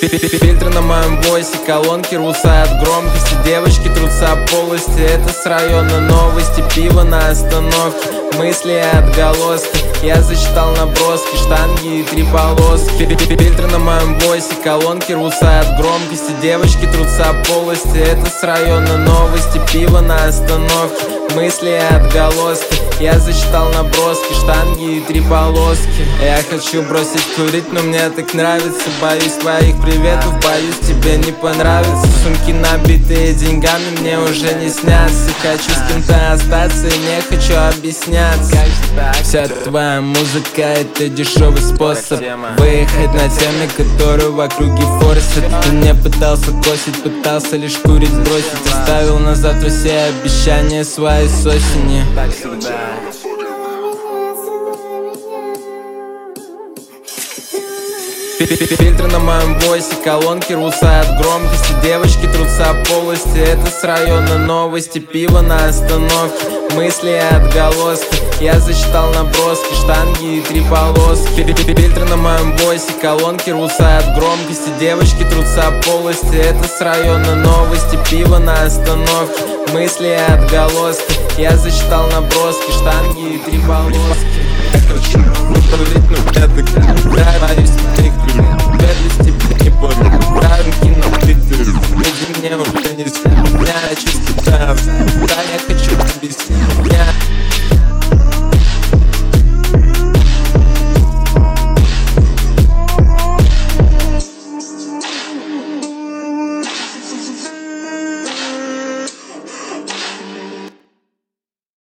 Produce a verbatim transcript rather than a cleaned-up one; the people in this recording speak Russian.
Фильтры на моем войсе, колонки рвутся от громкости. Девочки трутся о полости, это с района новости. Пиво на остановке, мысли и отголоски. Я зачитал наброски, штанги и три полоски. Фильтры на моем войсе, колонки рвутся от громкости. Девочки трутся о полости, это с района новости. Пиво на остановке, мысли и отголоски. Я зачитал наброски, штанги и три полоски. Я хочу бросить курить, но мне так нравится. Боюсь твоих приветов, боюсь тебе не понравится. Сумки набитые деньгами мне уже не снятся. Хочу с кем-то остаться и не хочу объясняться. Вся твоя музыка — это дешевый способ выехать на теме, которую в округе форсят. Ты не пытался косить, пытался лишь курить бросить. Оставил на завтра все обещания свои с осени. Фильтры на моем войсе, колонки рвутся от громкости. Девочки трутся о полости, это с района новости. Пиво на остановке, мысли и отголоски. Я зачитал наброски, штанги и три полоски. Фильтры на моем войсе, колонки рвутся от громкости. Девочки трутся о полости, это с района новости. Пиво на остановке, мысли и отголоски. Я зачитал наброски, штанги и три полоски. Я хочу курить, но я так нравлюсь. Без тебя не помню, рамки на плиты. Люди мне уже не снят, я чувствую, да, я хочу объяснить.